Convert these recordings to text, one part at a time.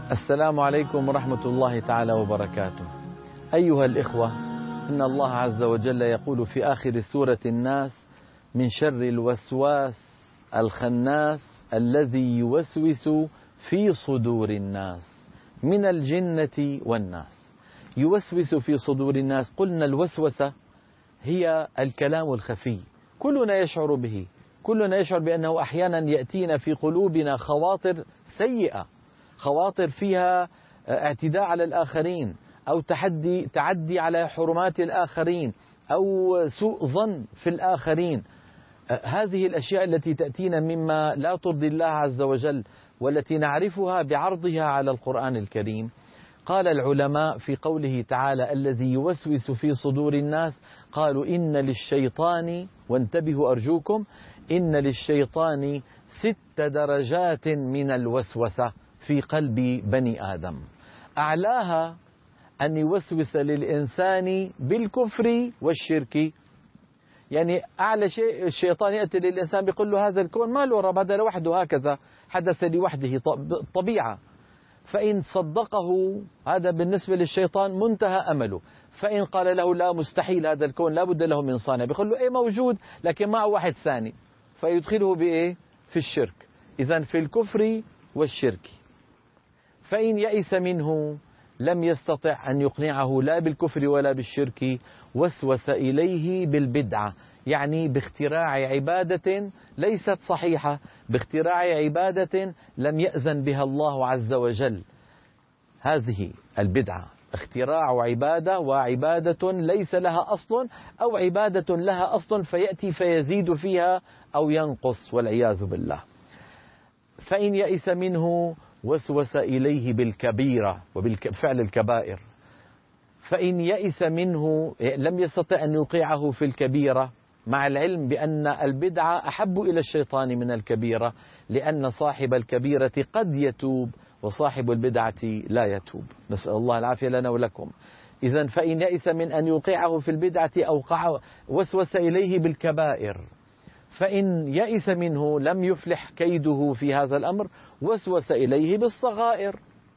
السلام عليكم ورحمة الله تعالى وبركاته. أيها الإخوة، إن الله عز وجل يقول في آخر سورة الناس: من شر الوسواس الخناس الذي يوسوس في صدور الناس من الجنة والناس. يوسوس في صدور الناس، قلنا الوسوسة هي الكلام الخفي، كلنا يشعر به، كلنا يشعر بأنه أحيانا يأتينا في قلوبنا خواطر سيئة، خواطر فيها اعتداء على الآخرين، أو تعدي على حرمات الآخرين، أو سوء ظن في الآخرين. هذه الأشياء التي تأتينا مما لا ترضي الله عز وجل، والتي نعرفها بعرضها على القرآن الكريم. قال العلماء في قوله تعالى: الذي يوسوس في صدور الناس، قالوا إن للشيطان، وانتبهوا أرجوكم، إن للشيطان 6 درجات من الوسوسة في قلب بني آدم. أعلاها أن يوسوس للإنسان بالكفر والشرك. يعني أعلى شيء الشيطان يأتي للإنسان بيقول له هذا الكون ما له رب، هذا لوحده هكذا حدث لوحده طبيعة. فإن صدقه هذا بالنسبة للشيطان منتهى أمله. فإن قال له لا، مستحيل، هذا الكون لا بد له من صانع، بيقول له إيه موجود لكن معه واحد ثاني، فيدخله بإيه؟ في الشرك. إذن في الكفر والشرك. فإن يئس منه لم يستطع أن يقنعه لا بالكفر ولا بالشرك، وسوس إليه بالبدعة، يعني باختراع عبادة ليست صحيحة، باختراع عبادة لم يأذن بها الله عز وجل. هذه البدعة اختراع عبادة، وعبادة ليس لها أصل، أو عبادة لها أصل فيأتي فيزيد فيها أو ينقص والعياذ بالله. فإن يئس منه وسوس إليه بالكبيرة وبالفعل الكبائر. فإن يئس منه لم يستطع أن يوقعه في الكبيرة، مع العلم بأن البدعة أحب إلى الشيطان من الكبيرة، لأن صاحب الكبيرة قد يتوب وصاحب البدعة لا يتوب، نسأل الله العافية لنا ولكم. إذن فإن يئس من أن يوقعه في البدعة أوقعه، وسوس إليه بالكبائر. فإن يئس منه لم يفلح كيده في هذا الأمر، وسوس إليه بالصغائر.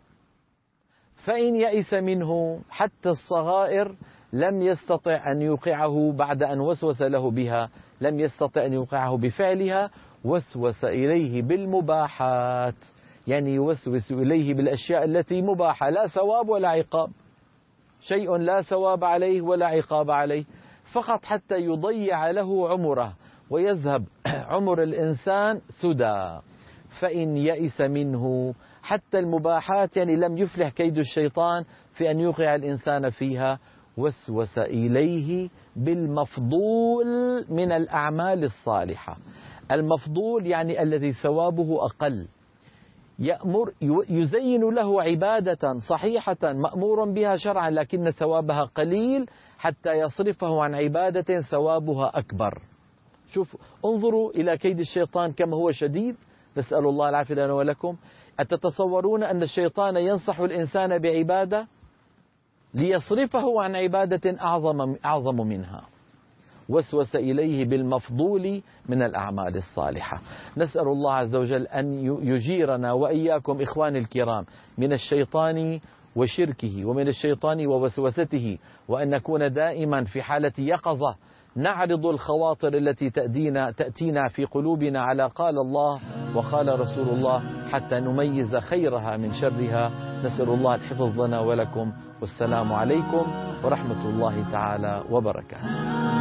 فإن يئس منه حتى الصغائر لم يستطع أن يوقعه بعد أن وسوس له بها، لم يستطع أن يوقعه بفعلها، وسوس إليه بالمباحات، يعني يوسوس إليه بالأشياء التي مباحة، لا ثواب ولا عقاب، شيء لا ثواب عليه ولا عقاب عليه، فقط حتى يضيع له عمره ويذهب عمر الإنسان سدى. فإن يئس منه حتى المباحات، يعني لم يفلح كيد الشيطان في أن يوقع الإنسان فيها، وسوس إليه بالمفضول من الأعمال الصالحة. المفضول يعني الذي ثوابه أقل، يزين له عبادة صحيحة مأمور بها شرعا لكن ثوابها قليل، حتى يصرفه عن عبادة ثوابها أكبر. شوف، انظروا إلى كيد الشيطان كما هو شديد، نسأل الله العافية لنا ولكم. أتتصورون أن الشيطان ينصح الإنسان بعبادة ليصرفه عن عبادة أعظم منها؟ وسوس إليه بالمفضول من الأعمال الصالحة. نسأل الله عز وجل أن يجيرنا وإياكم إخواني الكرام من الشيطان وشركه، ومن الشيطان ووسوسته، وأن نكون دائما في حالة يقظة نعرض الخواطر التي تأتينا في قلوبنا على قال الله وقال رسول الله، حتى نميز خيرها من شرها. نسأل الله الحفظ لنا ولكم، والسلام عليكم ورحمة الله تعالى وبركاته.